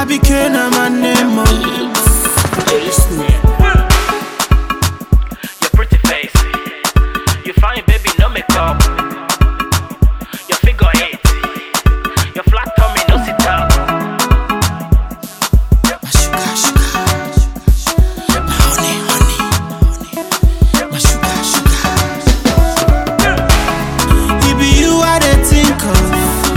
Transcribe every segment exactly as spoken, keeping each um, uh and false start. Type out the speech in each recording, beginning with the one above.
became my name. Your pretty face, you fine baby, no makeup. Your figure eight, your flat tummy, no sit down. My sugar, sugar, my honey, honey, my sugar, sugar. It be you I dey think of.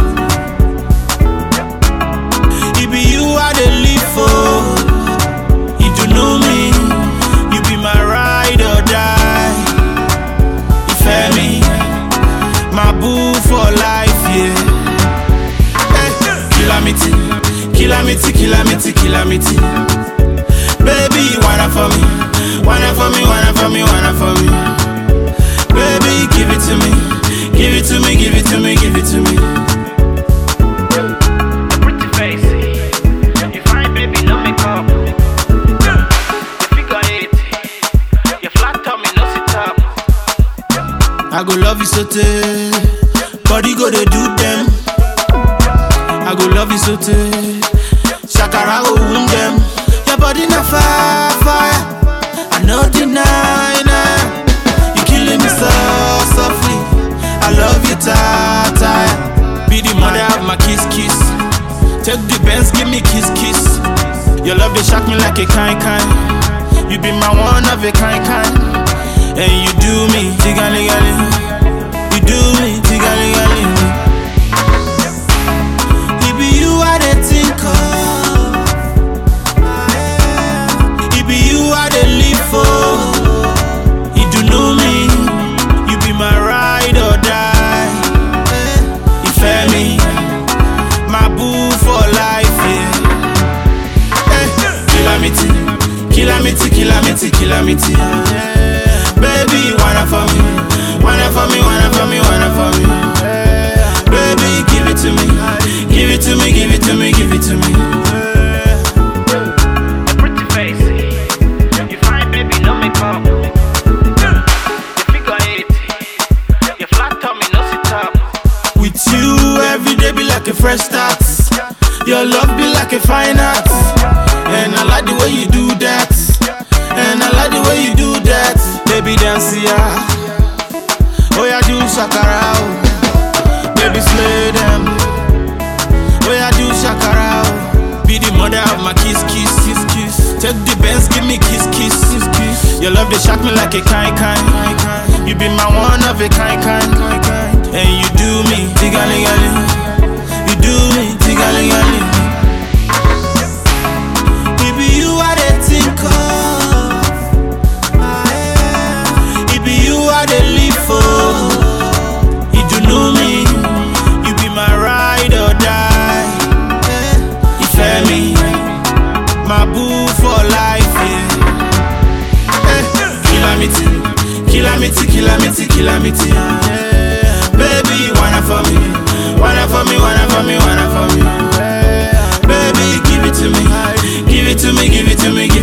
It be you I dey live for. You do know me, you be my ride or die. You feel me, my boo for life, yeah. Hey, Kilamity, Kilamity, Kilamity, Kilamity. Baby, you wanna for me, wanna for me, wanna for me, wanna for me. Baby, give it to me, give it to me, give it to me, give it to me. Your pretty face, you fine baby, no makeup. Your figure eight, your flat tummy, no sit up. I go love you so tey, body go dey do them. I go love you so tey, shakara go wound them. Your body na fire, fire, I no deny, nah. You killing me so softly, I love you tight, tight. Be the mother of my kiss, kiss. Take the Benz, give me kiss, kiss. Your love they shock me like a kind, kind. You be my one of a kind, kind. And you do me, tigali gali. You do me, tigali gali. It be you I dey think of. It be you I dey live for. You do know me, you be my ride or die. You feel me, my boo for life, yeah. Hey, Kilamity, Kilamity, Kilamity, Kilamity, yeah. Baby, you wanna for me, wanna for me, wanna for me, wanna for me. Baby, give it to me, give it to me, give it to me, give it to me. Your pretty face, you fine baby, no makeup. Your figure eight, your flat tummy, no sit up. With you, every day be like a fresh start. Your love be like a fine art. And I like the way you do that. And I like the way you do that. Baby dance, yeah. Oh yeah, do shakara, oh. Baby slay them. Oh yeah, do shakara, oh. Be the mother of my kiss, kiss, kiss, kiss. Take the Benz, give me kiss, kiss, kiss, kiss. Your love they shock me like a kind, kind. You be my one of a kind, kind. And you do me, tigali gali. You do me, tigali gali. It be you I dey think of. I dey live for. You do know me, you be my ride or die. You feel me, my boo for life, yeah. Hey, Kilamity, Kilamity, Kilamity, Kilamity, yeah. Baby, you wanna for me, wanna for me, wanna for me, wanna for me. Baby, give it to me, give it to me, give it to me, give